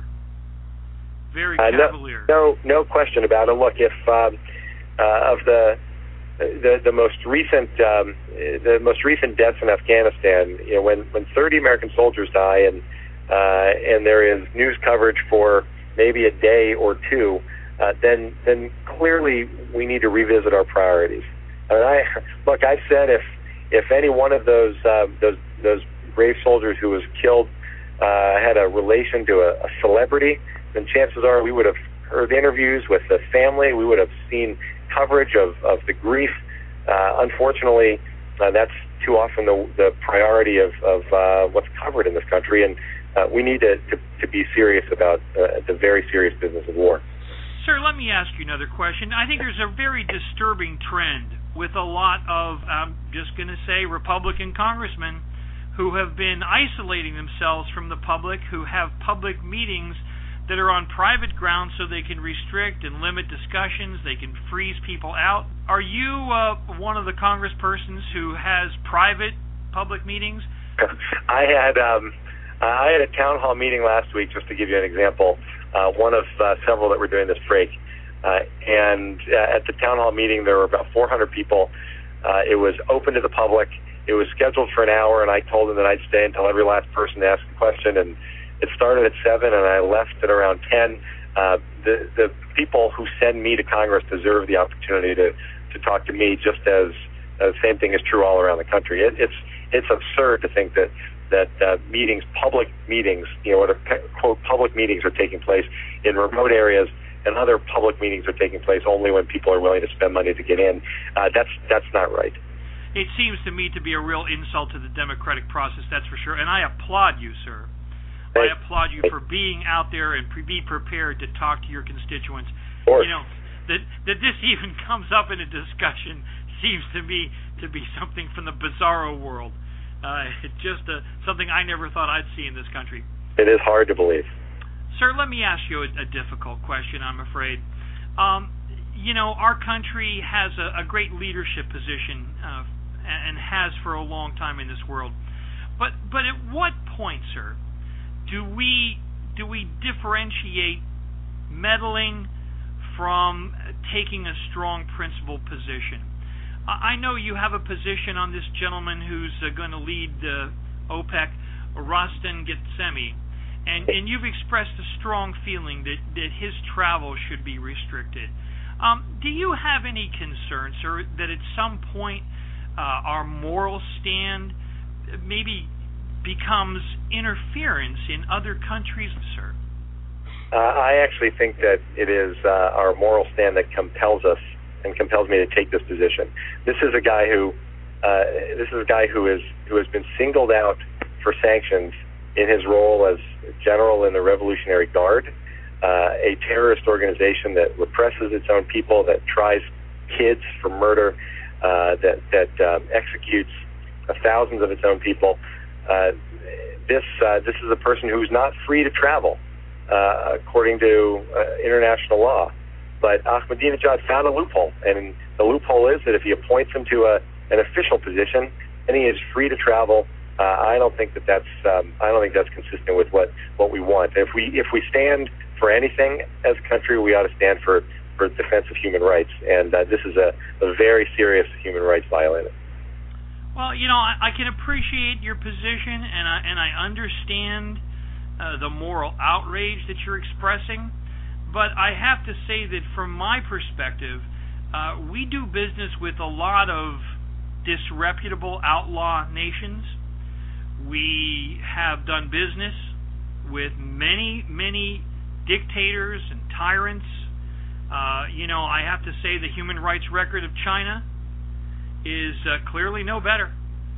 Very uh, cavalier. No, no, no question about it. Look, if um, uh, of the the the most recent um, the most recent deaths in Afghanistan, you know, when when thirty American soldiers die and uh, and there is news coverage for maybe a day or two, uh, then then clearly we need to revisit our priorities. And I look, I've said if if any one of those uh, those those brave soldiers who was killed uh, had a relation to a, a celebrity, then chances are we would have heard interviews with the family. We would have seen coverage of, of the grief. Uh, unfortunately, uh, that's too often the, the priority of, of uh, what's covered in this country, and uh, we need to, to, to be serious about uh, the very serious business of war. Sir, let me ask you another question. I think there's a very disturbing trend with a lot of, I'm just going to say, Republican congressmen who have been isolating themselves from the public, who have public meetings that are on private grounds so they can restrict and limit discussions, they can freeze people out. Are you uh, one of the congresspersons who has private public meetings? I had um, I had a town hall meeting last week, just to give you an example, uh, one of uh, several that we're doing this break. Uh, and uh, at the town hall meeting, there were about four hundred people. Uh, it was open to the public. It was scheduled for an hour, and I told them that I'd stay until every last person asked a question. And it started at seven, and I left at around ten. Uh, the the people who send me to Congress deserve the opportunity to, to talk to me, just as uh, the same thing is true all around the country. It, it's it's absurd to think that that uh, meetings, public meetings, you know, what are, quote, public meetings are taking place in remote areas, and other public meetings are taking place only when people are willing to spend money to get in. Uh, that's that's not right. It seems to me to be a real insult to the democratic process, that's for sure, and I applaud you, sir. I applaud you for being out there and pre- be prepared to talk to your constituents. Of course. You know, that that this even comes up in a discussion seems to me to be something from the bizarro world. Uh, it's just a, something I never thought I'd see in this country. It is hard to believe. Sir, let me ask you a, a difficult question, I'm afraid. Um, you know, our country has a, a great leadership position uh, and has for a long time in this world. But but at what point, sir, do we do we differentiate meddling from taking a strong principled position? I know you have a position on this gentleman who's uh, going to lead uh, OPEC, Rustin Ghassemi, and, and you've expressed a strong feeling that, that his travel should be restricted. Um, do you have any concern, sir, that at some point uh, our moral stand maybe becomes interference in other countries, sir? Uh, I actually think that it is uh, our moral stand that compels us and compels me to take this position. This is a guy who, uh, this is a guy who is who has been singled out for sanctions in his role as general in the Revolutionary Guard, uh, a terrorist organization that represses its own people, that tries kids for murder, uh, that that um, executes uh, thousands of its own people. Uh, this uh, this is a person who's not free to travel uh, according to uh, international law. But Ahmadinejad found a loophole, and the loophole is that if he appoints him to a, an official position, then he is free to travel. Uh, I don't think that that's um, I don't think that's consistent with what, what we want. If we if we stand for anything as a country, we ought to stand for, for defense of human rights, and uh, this is a, a very serious human rights violation. Well, you know, I, I can appreciate your position, and I and I understand uh, the moral outrage that you're expressing. But I have to say that from my perspective, uh, we do business with a lot of disreputable outlaw nations. We have done business with many, many dictators and tyrants. Uh, you know, I have to say the human rights record of China is uh, clearly no better.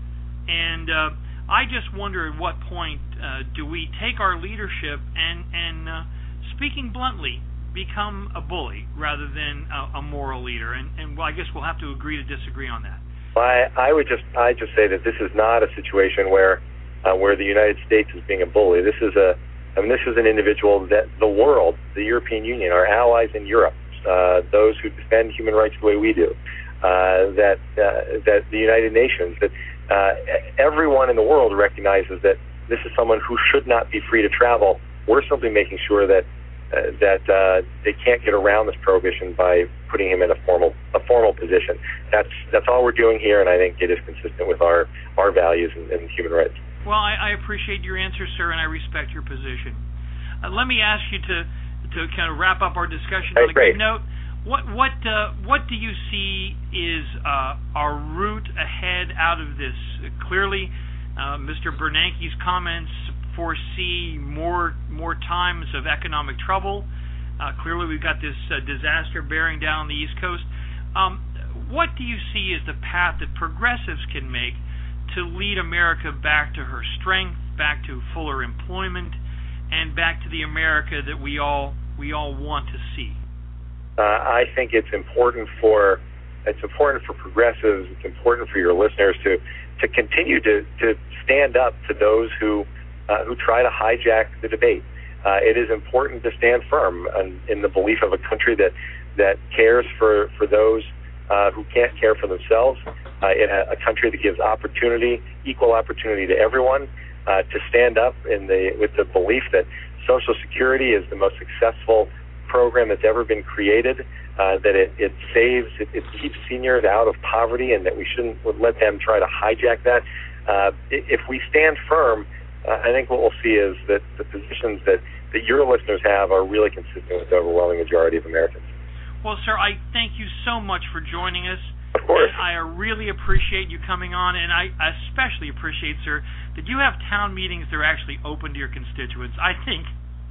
And uh, I just wonder at what point uh, do we take our leadership and, and uh, speaking bluntly, become a bully rather than a, a moral leader, and, and well, I guess we'll have to agree to disagree on that. I, I would just, I just say that this is not a situation where, uh, where the United States is being a bully. This is a, I mean, this is an individual that the world, the European Union, our allies in Europe, uh, those who defend human rights the way we do, uh, that uh, that the United Nations, that uh, everyone in the world recognizes that this is someone who should not be free to travel. We're simply making sure that. Uh, that uh, they can't get around this prohibition by putting him in a formal a formal position. That's that's all we're doing here, and I think it is consistent with our, our values and, and human rights. Well, I, I appreciate your answer, sir, and I respect your position. Uh, let me ask you to to kind of wrap up our discussion on a good note. What what uh, what do you see is uh, our route ahead out of this? Uh, clearly, uh, Mister Bernanke's comments foresee more more times of economic trouble. Uh, clearly, we've got this uh, disaster bearing down on the East Coast. Um, what do you see as the path that progressives can make to lead America back to her strength, back to fuller employment, and back to the America that we all we all want to see? Uh, I think it's important for it's important for progressives. It's important for your listeners to to continue to to stand up to those who. Uh, who try to hijack the debate. Uh, it is important to stand firm in, in the belief of a country that that cares for, for those uh, who can't care for themselves, uh, in a, a country that gives opportunity, equal opportunity to everyone, uh, to stand up in the with the belief that Social Security is the most successful program that's ever been created, uh, that it, it saves, it, it keeps seniors out of poverty, and that we shouldn't let them try to hijack that. Uh, if we stand firm, Uh, I think what we'll see is that the positions that, that your listeners have are really consistent with the overwhelming majority of Americans. Well, sir, I thank you so much for joining us. Of course. And I really appreciate you coming on, and I especially appreciate, sir, that you have town meetings that are actually open to your constituents. I think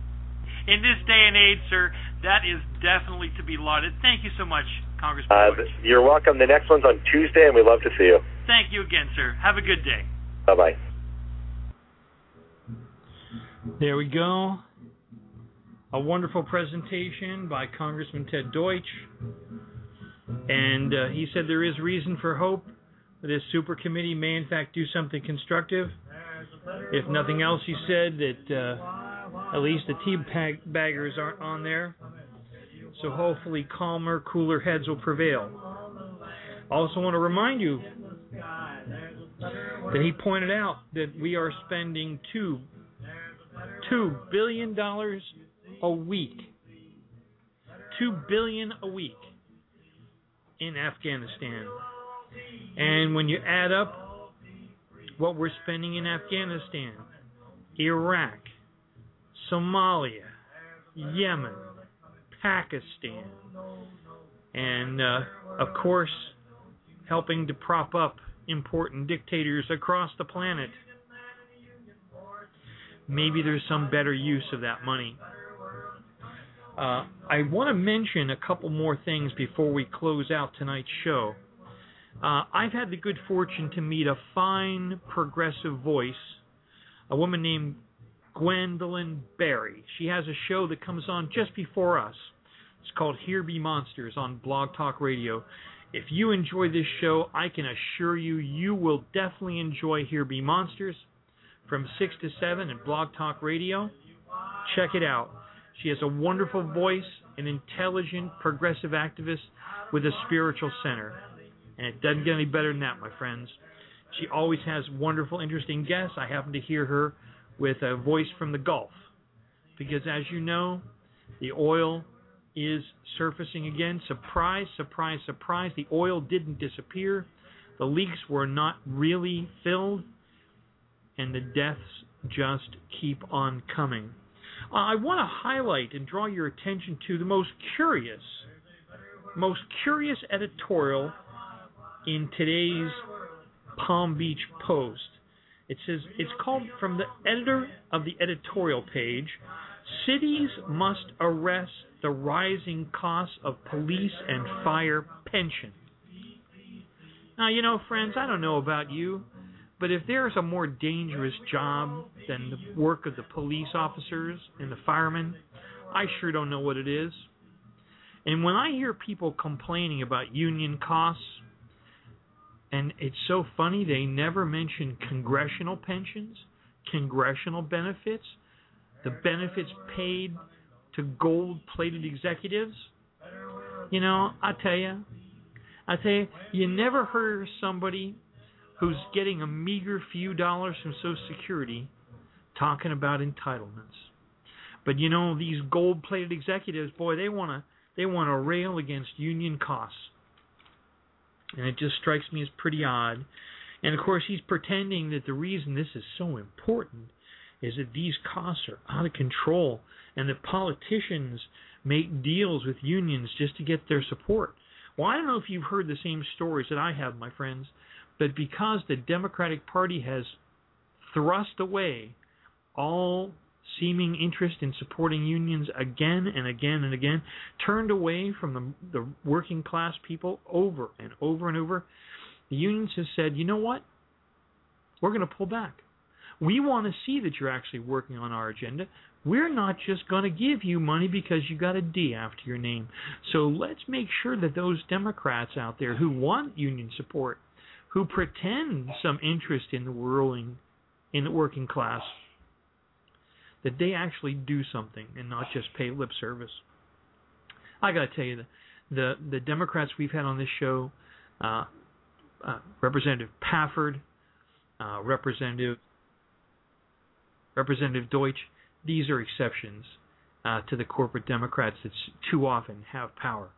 in this day and age, sir, that is definitely to be lauded. Thank you so much, Congressman. Uh, you're welcome. The next one's on Tuesday, and we'd love to see you. Thank you again, sir. Have a good day. Bye-bye. There we go. A wonderful presentation by Congressman Ted Deutsch. And uh, he said there is reason for hope that this super committee may in fact do something constructive. If nothing else, he said that uh, at least the tea bag baggers aren't on there. So hopefully calmer, cooler heads will prevail. I also want to remind you that he pointed out that we are spending two, two billion dollars a week. Two billion dollars a week in Afghanistan. And when you add up what we're spending in Afghanistan, Iraq, Somalia, Yemen, Pakistan, and uh, of course helping to prop up important dictators across the planet, maybe there's some better use of that money. Uh, I want to mention a couple more things before we close out tonight's show. Uh, I've had the good fortune to meet a fine progressive voice, a woman named Gwendolyn Berry. She has a show that comes on just before us. It's called Here Be Monsters on Blog Talk Radio. If you enjoy this show, I can assure you, you will definitely enjoy Here Be Monsters from six to seven at Blog Talk Radio. Check it out. She has a wonderful voice, an intelligent, progressive activist with a spiritual center. And it doesn't get any better than that, my friends. She always has wonderful, interesting guests. I happen to hear her with a voice from the Gulf. Because as you know, the oil is surfacing again. Surprise, surprise, surprise. The oil didn't disappear. The leaks were not really filled. And the deaths just keep on coming. Uh, I want to highlight and draw your attention to the most curious, most curious editorial in today's Palm Beach Post. It says, it's called, from the editor of the editorial page, "Cities Must Arrest the Rising Costs of Police and Fire Pension." Now, you know, friends, I don't know about you, but if there's a more dangerous job than the work of the police officers and the firemen, I sure don't know what it is. And when I hear people complaining about union costs, and it's so funny, they never mention congressional pensions, congressional benefits, the benefits paid to gold-plated executives. You know, I tell you, I tell you, you never heard somebody who's getting a meager few dollars from Social Security talking about entitlements. But you know, these gold-plated executives, boy, they want to they want to rail against union costs. And it just strikes me as pretty odd. And of course, he's pretending that the reason this is so important is that these costs are out of control and that politicians make deals with unions just to get their support. Well, I don't know if you've heard the same stories that I have, my friends, but because the Democratic Party has thrust away all seeming interest in supporting unions again and again and again, turned away from the, the working class people over and over and over, the unions have said, you know what? We're going to pull back. We want to see that you're actually working on our agenda. We're not just going to give you money because you got a D after your name. So let's make sure that those Democrats out there who want union support, who pretend some interest in the ruling, in the working class, that they actually do something and not just pay lip service. I got to tell you, the, the the Democrats we've had on this show, uh, uh, Representative Pafford, uh, Representative Representative Deutsch, these are exceptions uh, to the corporate Democrats that too often have power.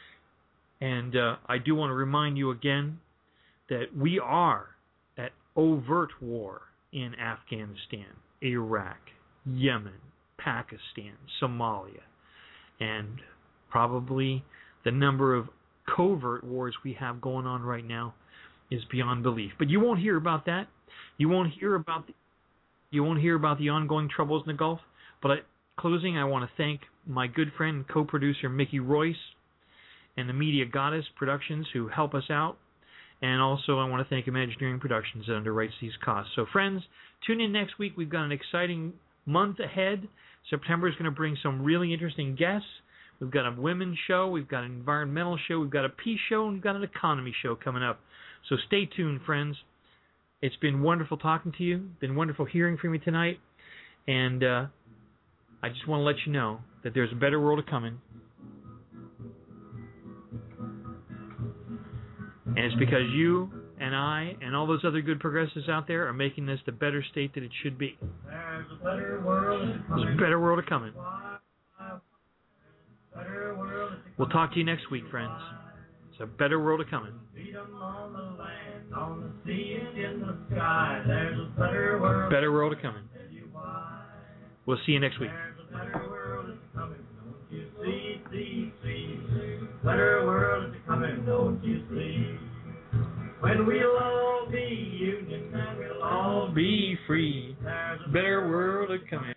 And uh, I do want to remind you again that we are at overt war in Afghanistan, Iraq, Yemen, Pakistan, Somalia, and probably the number of covert wars we have going on right now is beyond belief. But you won't hear about that. You won't hear about the, you won't hear about the ongoing troubles in the Gulf. But at closing, I want to thank my good friend and co-producer Mickey Royce and the Media Goddess Productions who help us out. And also I want to thank Imagineering Productions that underwrites these costs. So friends, tune in next week. We've got an exciting month ahead. September is going to bring some really interesting guests. We've got a women's show, we've got an environmental show, we've got a peace show, and we've got an economy show coming up. So stay tuned, friends. It's been wonderful talking to you. Been wonderful hearing from you tonight. And uh, I just want to let you know that there's a better world coming. And it's because you and I and all those other good progressives out there are making this the better state that it should be. There's a better world coming. There's a better world coming. Better world We'll talk to you next week, friends. It's a better world coming. freedom on the land, on the sea and in the sky. There's a better world. Better world coming. Tell you why. We'll see you next week. There's a better world is coming. Don't you see, see, see? Better world is coming. Don't you see? When we'll all be union and we'll all Be free. there's a Better world coming.